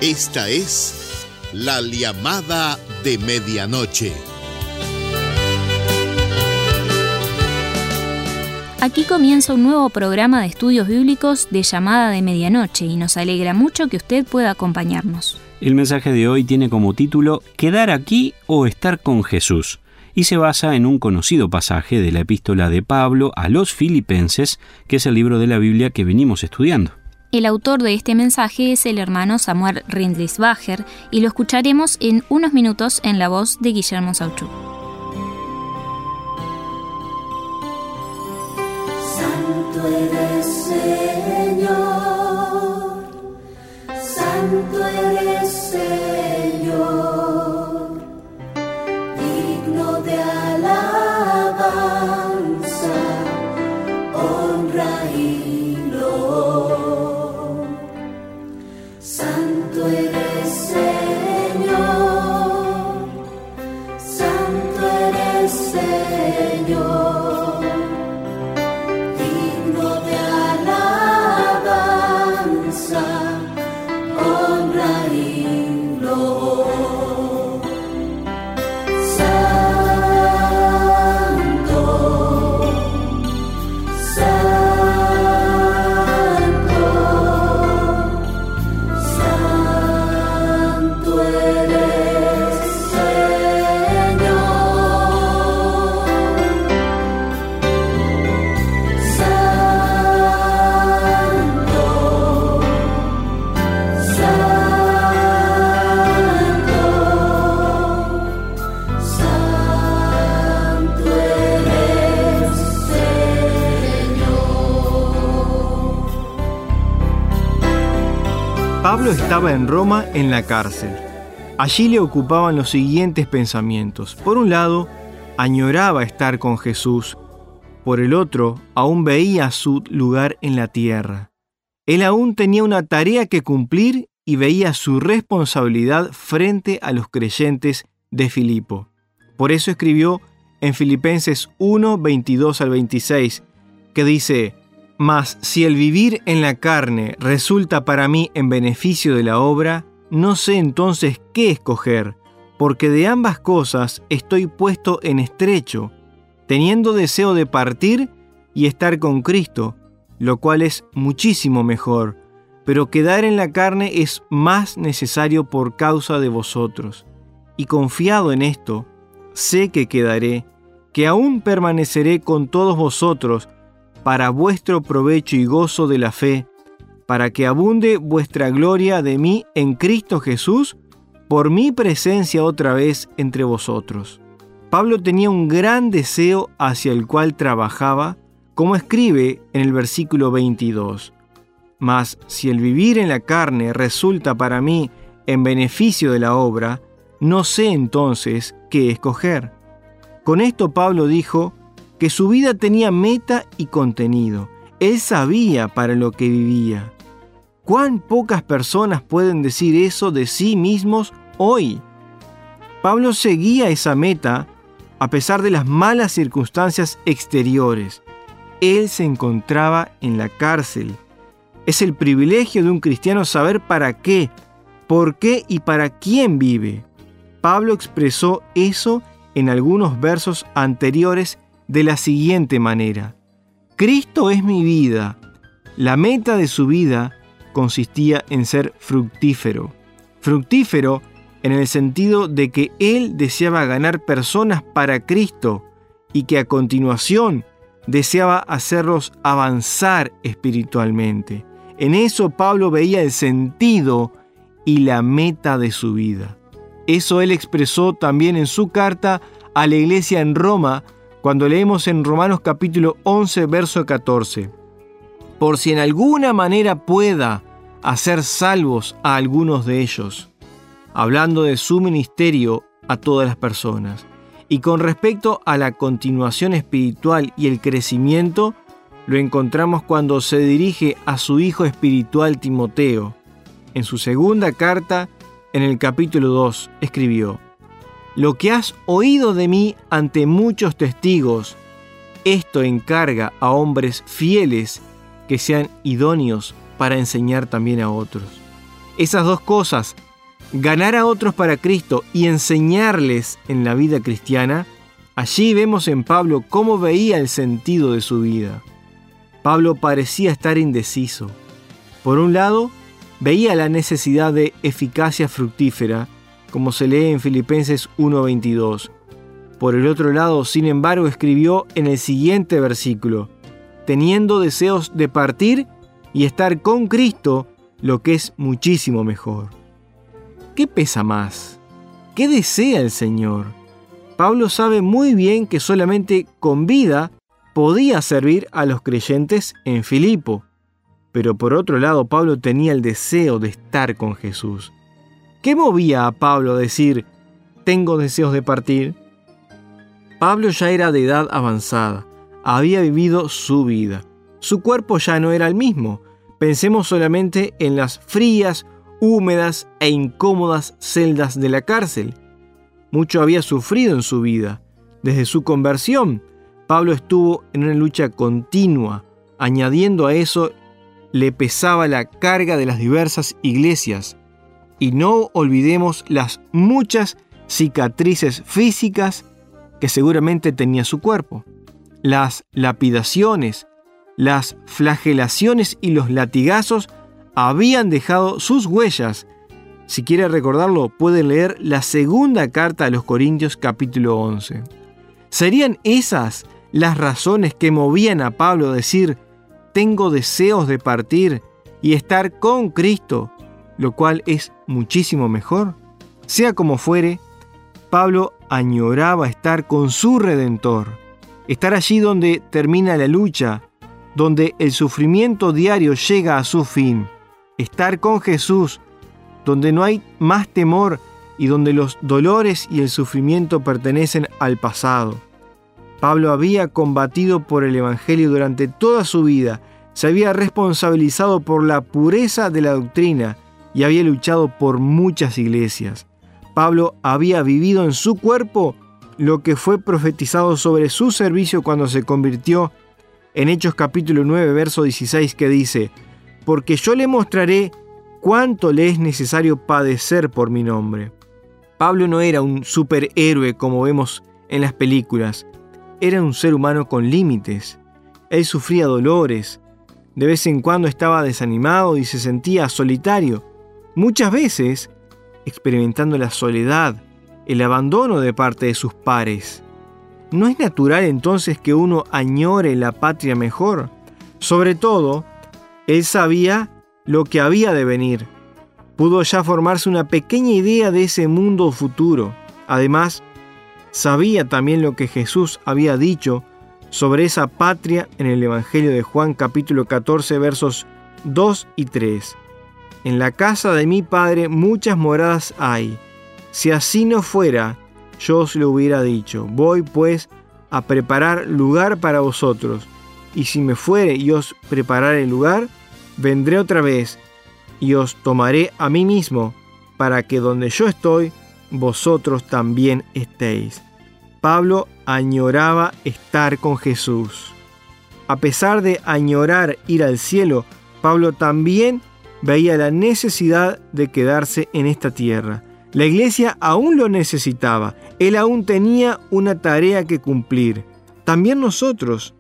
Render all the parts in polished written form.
Esta es La Llamada de Medianoche. Aquí comienza un nuevo programa de estudios bíblicos de Llamada de Medianoche y nos alegra mucho que usted pueda acompañarnos. El mensaje de hoy tiene como título ¿Quedar aquí o estar con Jesús? Y se basa en un conocido pasaje de la epístola de Pablo a los Filipenses, que es el libro de la Biblia que venimos estudiando. El autor de este mensaje es el hermano Samuel Rindlisbacher y lo escucharemos en unos minutos en la voz de Guillermo Sauchuk. Santo eres, Señor, santo eres, Señor, digno de alabanza, honra y gloria. Santo eres, Señor, santo eres, Señor. Pablo estaba en Roma en la cárcel. Allí le ocupaban los siguientes pensamientos. Por un lado, añoraba estar con Jesús. Por el otro, aún veía su lugar en la tierra. Él aún tenía una tarea que cumplir y veía su responsabilidad frente a los creyentes de Filipo. Por eso escribió en Filipenses 1, 22 al 26, que dice: «Mas si el vivir en la carne resulta para mí en beneficio de la obra, no sé entonces qué escoger, porque de ambas cosas estoy puesto en estrecho, teniendo deseo de partir y estar con Cristo, lo cual es muchísimo mejor, pero quedar en la carne es más necesario por causa de vosotros. Y confiado en esto, sé que quedaré, que aún permaneceré con todos vosotros, para vuestro provecho y gozo de la fe, para que abunde vuestra gloria de mí en Cristo Jesús, por mi presencia otra vez entre vosotros». Pablo tenía un gran deseo hacia el cual trabajaba, como escribe en el versículo 22. «Mas si el vivir en la carne resulta para mí en beneficio de la obra, no sé entonces qué escoger». Con esto Pablo dijo que su vida tenía meta y contenido. Él sabía para lo que vivía. ¿Cuán pocas personas pueden decir eso de sí mismos hoy? Pablo seguía esa meta a pesar de las malas circunstancias exteriores. Él se encontraba en la cárcel. Es el privilegio de un cristiano saber para qué, por qué y para quién vive. Pablo expresó eso en algunos versos anteriores de la siguiente manera: Cristo es mi vida. La meta de su vida consistía en ser fructífero. Fructífero en el sentido de que él deseaba ganar personas para Cristo y que a continuación deseaba hacerlos avanzar espiritualmente. En eso Pablo veía el sentido y la meta de su vida. Eso él expresó también en su carta a la iglesia en Roma, cuando leemos en Romanos capítulo 11, verso 14. «Por si en alguna manera pueda hacer salvos a algunos de ellos», hablando de su ministerio a todas las personas. Y con respecto a la continuación espiritual y el crecimiento, lo encontramos cuando se dirige a su hijo espiritual Timoteo. En su segunda carta, en el capítulo 2, escribió: «Lo que has oído de mí ante muchos testigos, esto encarga a hombres fieles que sean idóneos para enseñar también a otros». Esas dos cosas, ganar a otros para Cristo y enseñarles en la vida cristiana, allí vemos en Pablo cómo veía el sentido de su vida. Pablo parecía estar indeciso. Por un lado, veía la necesidad de eficacia fructífera, como se lee en Filipenses 1:22. Por el otro lado, sin embargo, escribió en el siguiente versículo: teniendo deseos de partir y estar con Cristo, lo que es muchísimo mejor. ¿Qué pesa más? ¿Qué desea el Señor? Pablo sabe muy bien que solamente con vida podía servir a los creyentes en Filipo. Pero por otro lado, Pablo tenía el deseo de estar con Jesús. ¿Qué movía a Pablo a decir, tengo deseos de partir? Pablo ya era de edad avanzada, había vivido su vida. Su cuerpo ya no era el mismo. Pensemos solamente en las frías, húmedas e incómodas celdas de la cárcel. Mucho había sufrido en su vida. Desde su conversión, Pablo estuvo en una lucha continua. Añadiendo a eso, le pesaba la carga de las diversas iglesias. Y no olvidemos las muchas cicatrices físicas que seguramente tenía su cuerpo. Las lapidaciones, las flagelaciones y los latigazos habían dejado sus huellas. Si quiere recordarlo, puede leer la segunda carta a los Corintios capítulo 11. ¿Serían esas las razones que movían a Pablo a decir, tengo deseos de partir y estar con Cristo, lo cual es muchísimo mejor? Sea como fuere, Pablo añoraba estar con su Redentor, estar allí donde termina la lucha, donde el sufrimiento diario llega a su fin, estar con Jesús, donde no hay más temor y donde los dolores y el sufrimiento pertenecen al pasado. Pablo había combatido por el Evangelio durante toda su vida, se había responsabilizado por la pureza de la doctrina y había luchado por muchas iglesias. Pablo había vivido en su cuerpo lo que fue profetizado sobre su servicio cuando se convirtió en Hechos capítulo 9, verso 16, que dice, porque yo le mostraré cuánto le es necesario padecer por mi nombre. Pablo no era un superhéroe como vemos en las películas, era un ser humano con límites. Él sufría dolores, de vez en cuando estaba desanimado y se sentía solitario, muchas veces experimentando la soledad, el abandono de parte de sus pares. ¿No es natural entonces que uno añore la patria mejor? Sobre todo, él sabía lo que había de venir. Pudo ya formarse una pequeña idea de ese mundo futuro. Además, sabía también lo que Jesús había dicho sobre esa patria en el Evangelio de Juan capítulo 14, versos 2 y 3. En la casa de mi Padre muchas moradas hay. Si así no fuera, yo os lo hubiera dicho. Voy pues a preparar lugar para vosotros. Y si me fuere y os preparare lugar, vendré otra vez y os tomaré a mí mismo, para que donde yo estoy, vosotros también estéis. Pablo añoraba estar con Jesús. A pesar de añorar ir al cielo, Pablo también veía la necesidad de quedarse en esta tierra. La iglesia aún lo necesitaba. Él aún tenía una tarea que cumplir. También nosotros,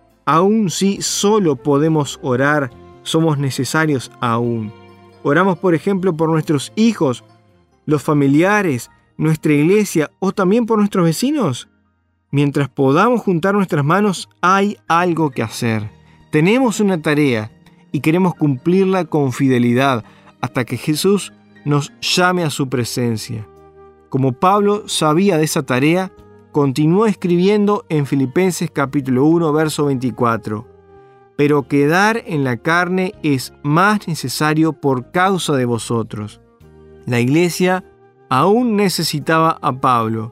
aún si solo podemos orar, somos necesarios aún. Oramos, por ejemplo, por nuestros hijos, los familiares, nuestra iglesia o también por nuestros vecinos. Mientras podamos juntar nuestras manos, hay algo que hacer. Tenemos una tarea y queremos cumplirla con fidelidad hasta que Jesús nos llame a su presencia. Como Pablo sabía de esa tarea, continuó escribiendo en Filipenses capítulo 1, verso 24. Pero quedar en la carne es más necesario por causa de vosotros. La iglesia aún necesitaba a Pablo.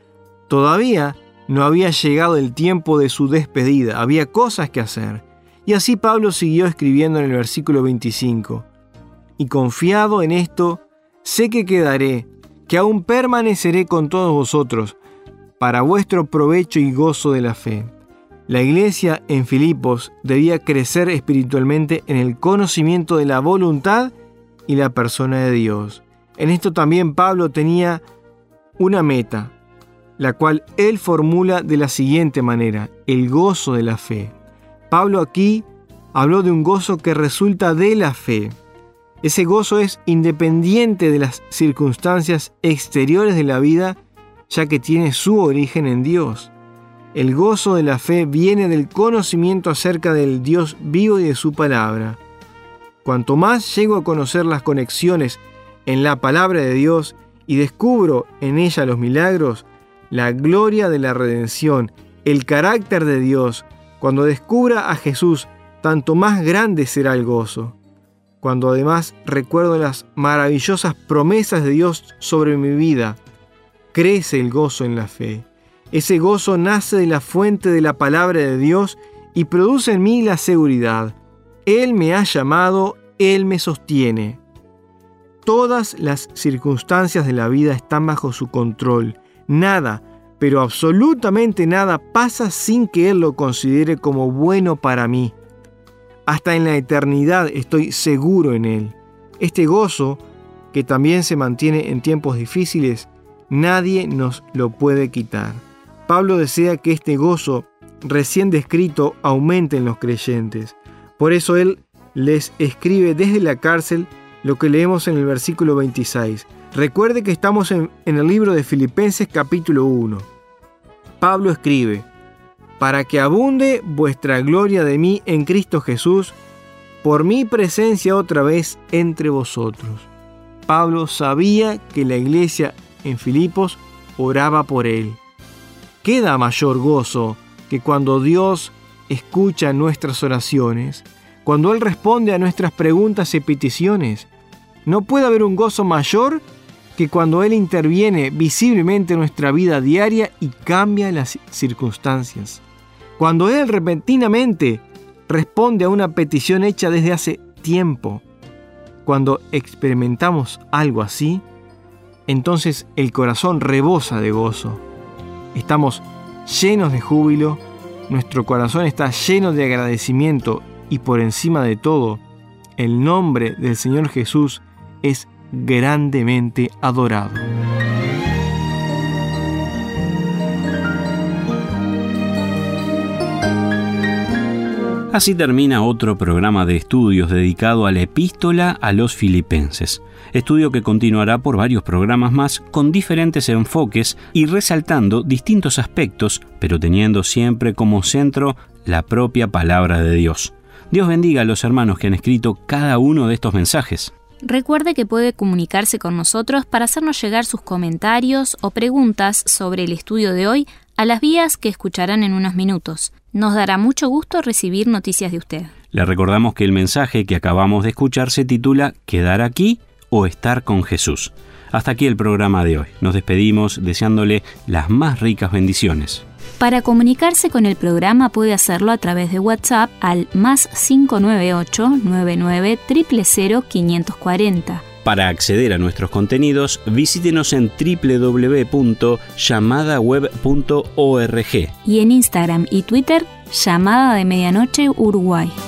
Todavía no había llegado el tiempo de su despedida, había cosas que hacer. Y así Pablo siguió escribiendo en el versículo 25. Y confiado en esto, sé que quedaré, que aún permaneceré con todos vosotros, para vuestro provecho y gozo de la fe. La iglesia en Filipos debía crecer espiritualmente en el conocimiento de la voluntad y la persona de Dios. En esto también Pablo tenía una meta, la cual él formula de la siguiente manera: el gozo de la fe. Pablo aquí habló de un gozo que resulta de la fe. Ese gozo es independiente de las circunstancias exteriores de la vida, ya que tiene su origen en Dios. El gozo de la fe viene del conocimiento acerca del Dios vivo y de su palabra. Cuanto más llego a conocer las conexiones en la palabra de Dios y descubro en ella los milagros, la gloria de la redención, el carácter de Dios, cuando descubra a Jesús, tanto más grande será el gozo. Cuando además recuerdo las maravillosas promesas de Dios sobre mi vida, crece el gozo en la fe. Ese gozo nace de la fuente de la palabra de Dios y produce en mí la seguridad. Él me ha llamado, Él me sostiene. Todas las circunstancias de la vida están bajo su control. Nada, pero absolutamente nada pasa sin que Él lo considere como bueno para mí. Hasta en la eternidad estoy seguro en Él. Este gozo, que también se mantiene en tiempos difíciles, nadie nos lo puede quitar. Pablo desea que este gozo recién descrito aumente en los creyentes. Por eso él les escribe desde la cárcel lo que leemos en el versículo 26. Recuerde que estamos en el libro de Filipenses capítulo 1. Pablo escribe: para que abunde vuestra gloria de mí en Cristo Jesús, por mi presencia otra vez entre vosotros. Pablo sabía que la iglesia en Filipos oraba por él. ¿Qué da mayor gozo que cuando Dios escucha nuestras oraciones, cuando Él responde a nuestras preguntas y peticiones? No puede haber un gozo mayor que cuando Él interviene visiblemente en nuestra vida diaria y cambia las circunstancias. Cuando Él repentinamente responde a una petición hecha desde hace tiempo. Cuando experimentamos algo así, entonces el corazón rebosa de gozo. Estamos llenos de júbilo, nuestro corazón está lleno de agradecimiento y por encima de todo, el nombre del Señor Jesús es grandemente adorado. Así termina otro programa de estudios dedicado a la epístola a los Filipenses. Estudio que continuará por varios programas más con diferentes enfoques y resaltando distintos aspectos, pero teniendo siempre como centro la propia palabra de Dios. Dios bendiga a los hermanos que han escrito cada uno de estos mensajes. Recuerde que puede comunicarse con nosotros para hacernos llegar sus comentarios o preguntas sobre el estudio de hoy a las vías que escucharán en unos minutos. Nos dará mucho gusto recibir noticias de usted. Le recordamos que el mensaje que acabamos de escuchar se titula «Quedar aquí o estar con Jesús». Hasta aquí el programa de hoy. Nos despedimos deseándole las más ricas bendiciones. Para comunicarse con el programa puede hacerlo a través de WhatsApp al +598 99 000 540. Para acceder a nuestros contenidos, visítenos en www.llamadaweb.org. Y en Instagram y Twitter, Llamada de Medianoche Uruguay.